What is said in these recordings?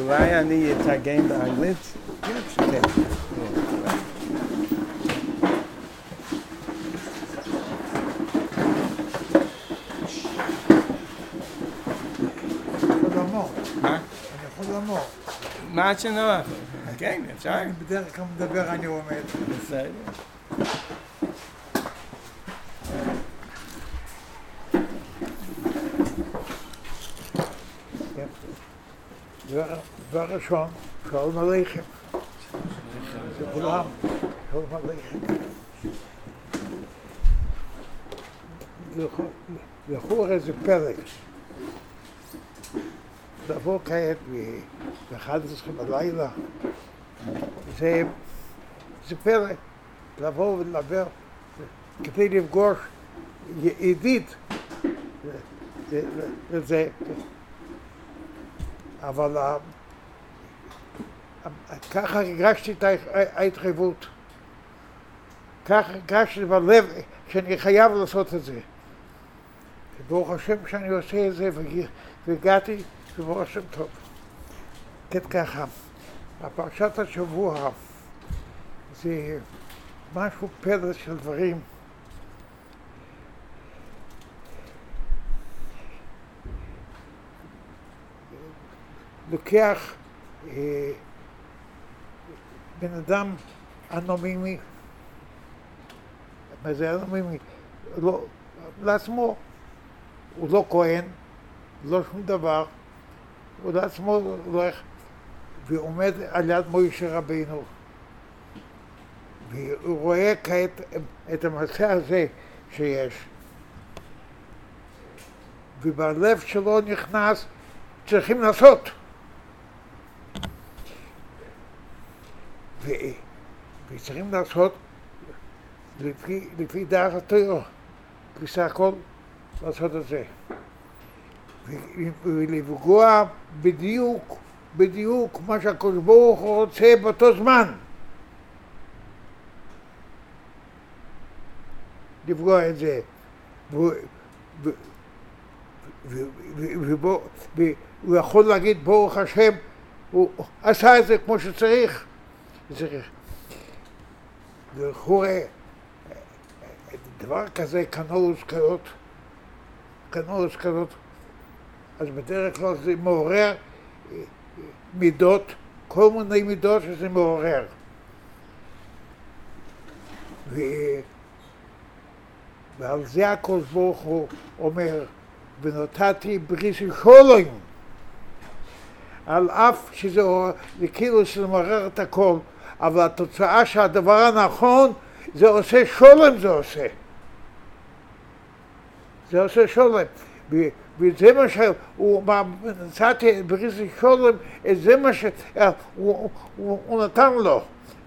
אולי אני אתרגם באנגלית? כן. אני יכול לומר. מה שנוח. כן, אפשר. אני בדרך כלל מדבר, אני עומד. בסדר. דבר ראשון, שלום עליכם. לכולם, שלום עליכם. זכור איזה פרק. לבוא כעת ב-11 בלילה. זה פרק. לבוא ולדבר כדי לפגוש ידיד. זה אבל ככה הרגשתי את ההתחייבות. ככה הרגשתי בלב שאני חייב לעשות את זה. ברוך השם שאני עושה את זה והגעתי וברוך השם טוב. כן ככה, הפרשת השבוע זה משהו פלא של דברים. לוקח בן אדם אנונימי, מה זה אנונימי? לא, לעצמו, הוא לא כהן, לא שום דבר, הוא לעצמו הולך ועומד על יד מוישה רבינו, והוא רואה כעת את המעשה הזה שיש, ובלב שלו נכנס, צריכים לעשות. וצריכים לעשות לפי דעת התורה, בסך הכל לעשות את זה. ולפגוע בדיוק מה שהקדוש ברוך הוא רוצה באותו זמן. לפגוע את זה. והוא יכול להגיד ברוך השם, הוא עשה את זה כמו שצריך. וחורה, דבר כזה, כנוז כזאת, אז בדרך כלל זה מעורר מידות, כל מיני מידות שזה מעורר. ועל זה הקדוש ברוך הוא אומר, ונתתי בריתי שולם, על אף שזה כאילו שזה מעורר את הכל, אבל התוצאה שהדבר הנכון זה עושה שולם, זה עושה שולם. וזה מה שהוא נתתי בריתי שולם, זה מה שהוא נתן לו.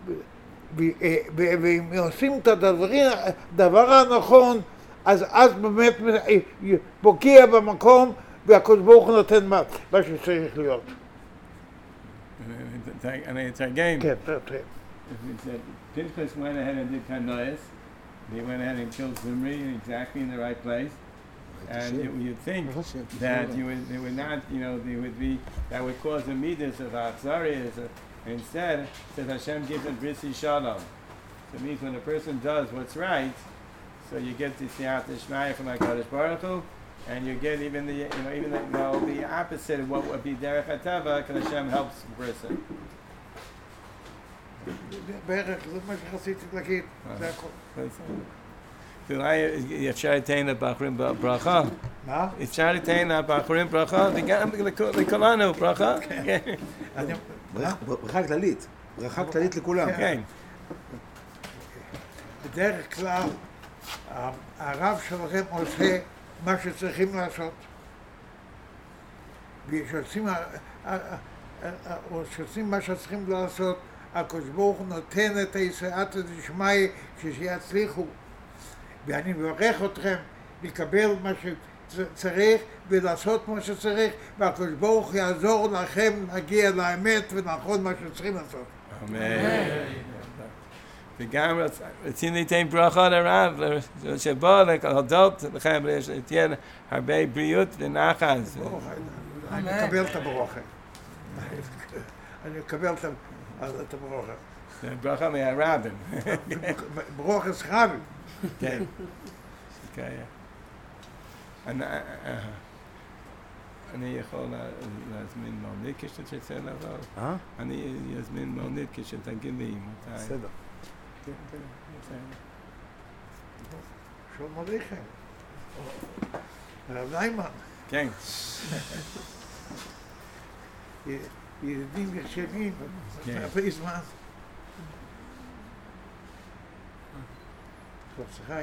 ואם עושים את הדבר הנכון, אז באמת פוגע במקום, והקדוש ברוך הוא נותן מה שצריך להיות. אני אתרגם. כן, תראה. Pinchas went ahead and did Kanois. They went ahead and killed Zimri exactly in the right place. And you'd think that they would not, they would be, that would cause a midas of Achzarias. Instead, it says Hashem gives them Brisi Shalom. So it means when a person does what's right, so you get the Siyat Ishmael from HaKadosh Baruch Hu, and you get even the opposite of what would be Derech HaTava, because Hashem helps the person. בערך, זה מה שרציתי להגיד, זה הכל. אולי אפשר לתאין לבחורים ברכה? מה? אפשר לתאין לבחורים ברכה, וגם לכולנו ברכה. ברכה כללית לכולם. כן. בדרך כלל, הרב שלכם עושה מה שצריכים לעשות. כשעושים מה שצריכים לעשות, הקדוש ברוך הוא נותן את הישועת דשמיא שיצליחו. ואני מברך אתכם לקבל מה שצריך ולעשות מה שצריך, והקדוש ברוך הוא יעזור לכם להגיע לאמת ונכון מה שצריכים לעשות. אמן. וגם רצינו לתת ברכה לרב, שבא להודות לכם, שתהיה הרבה בריאות ונחת. אני מקבל את הברכה. אני מקבל את הברוכה. זה ברכה מהרבים. ברוכס רבים. כן. כן. אני יכול להזמין מונית כשתצא לבוא. אני אזמין מונית כשתגיד לי מתי. בסדר. שלום עליכם. הרב ניימן. כן. ידידים ישנים, הרבה זמן. טוב, שחי.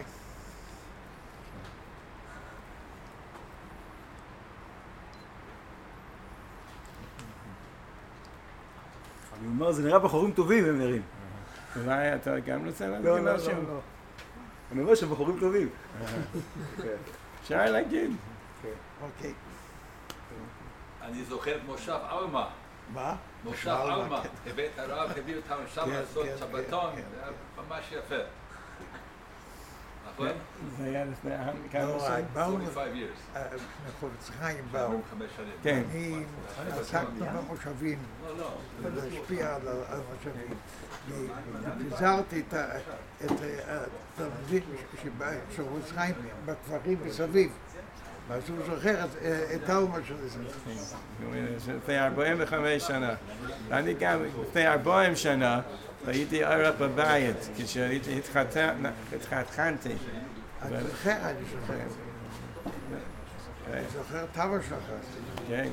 אני אומר, זה נראה בחורים טובים הם נראים. אולי אתה גם רוצה להגיד משהו? לא. אני אומר שהם בחורים טובים. אפשר להגיד. אוקיי. אני זוכר את מושב עלמה. מה? מושב עלמה. בבית הרב הביאו אותם שם לעשות שבתון, זה היה ממש יפה. נכון? זה היה לפני כמה שנים. 45 years. בחורץ חיים באו. 45 שנים. כן. אני עסקתי במושבים, להשפיע על המושבים. פיזרתי את התלמידים של חורץ חיים בכפרים מסביב. אז הוא זוכר את האומה של זה. לפני 45 שנה. אני גם לפני 40 שנה הייתי ערב בבית, כשהתחתנתי. אני זוכר. אני זוכר את אבא שלך. כן.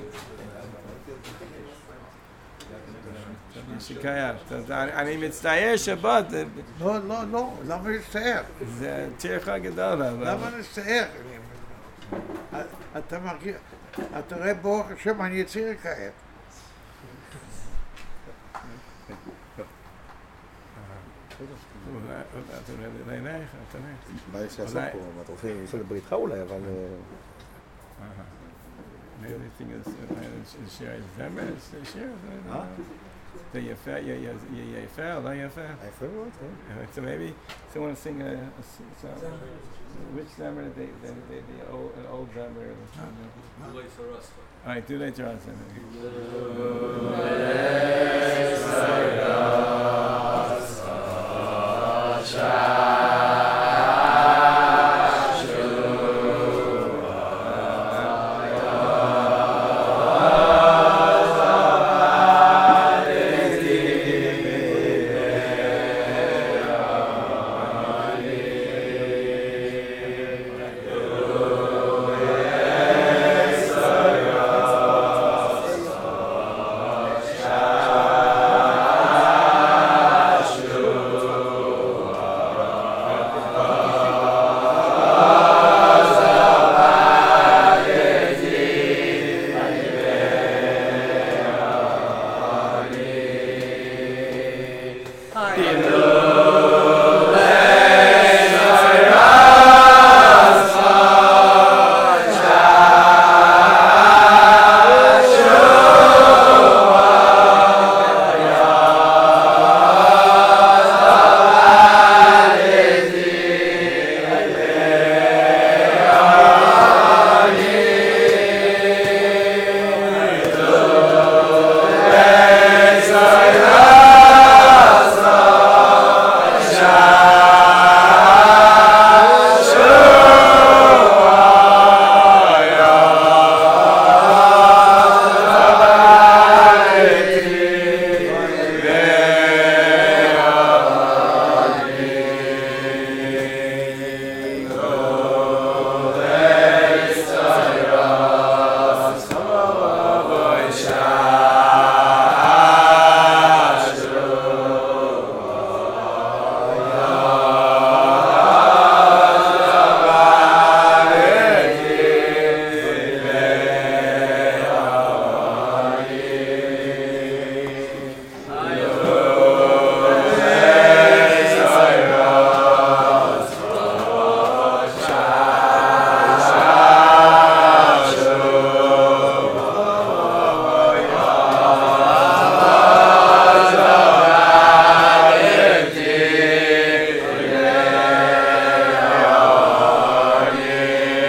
אני מצטער שבת. לא, למה להצטער? זה טרחה גדולה. למה להצטער? אתה מרגיש, אתה רואה ברוך השם, אני יציר כעת. מה יש לעשות פה? אתה רוצה לדבר איתך אולי, אבל... זה יפה, יפה או לא יפה? יפה מאוד, כן. So maybe someone sing a song. Which Zemmer, the old Zemmer? Dulei Sarasta. All right, Dulei Sarasta.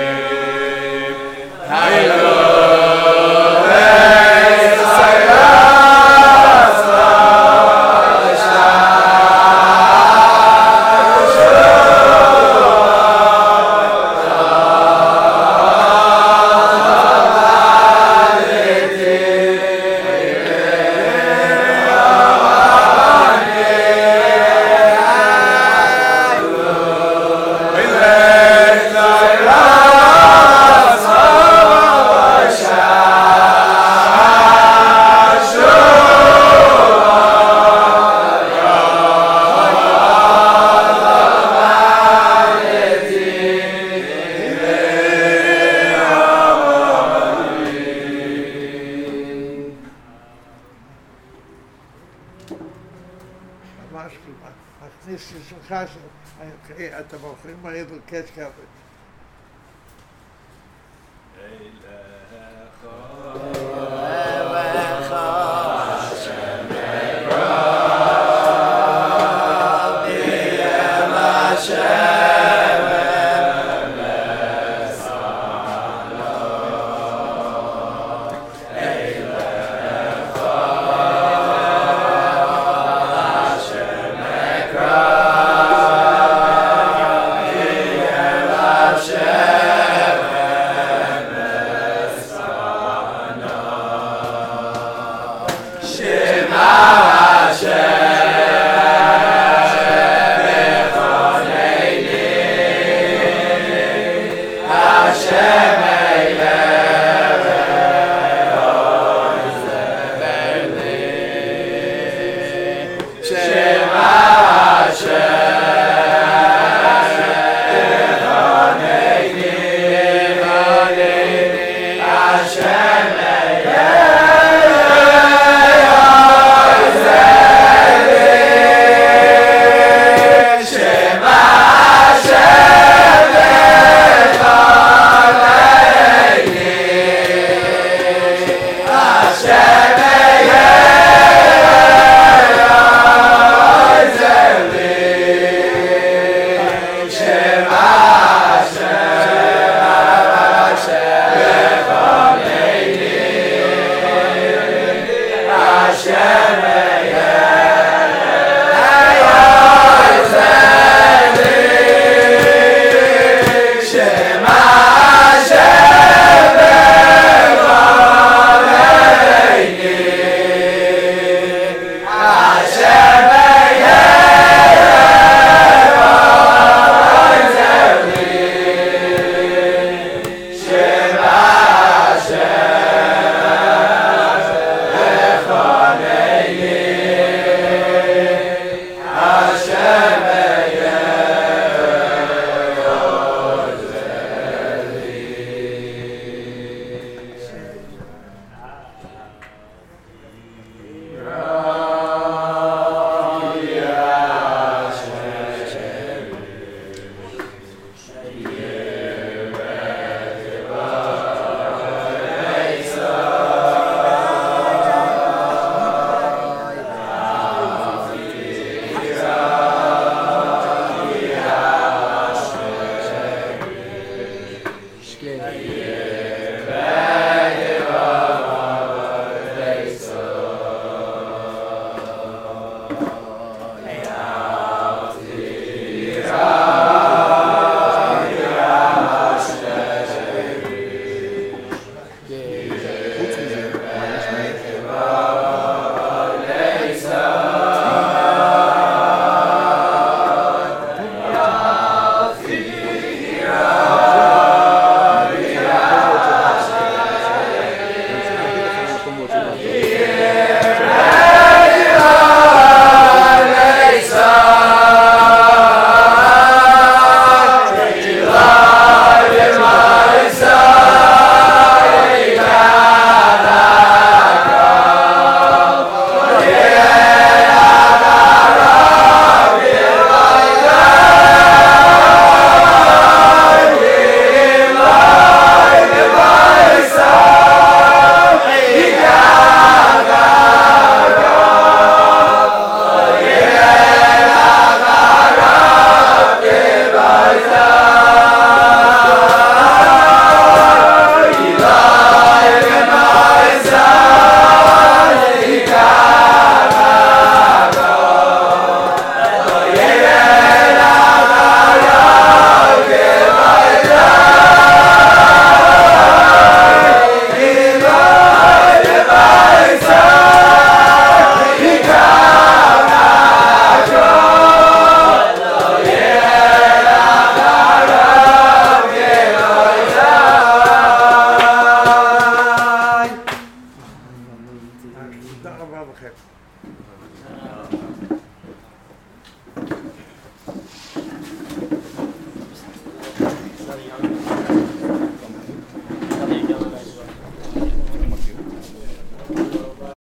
Hello, חס, אתם הולכים מהר לקץ כבל.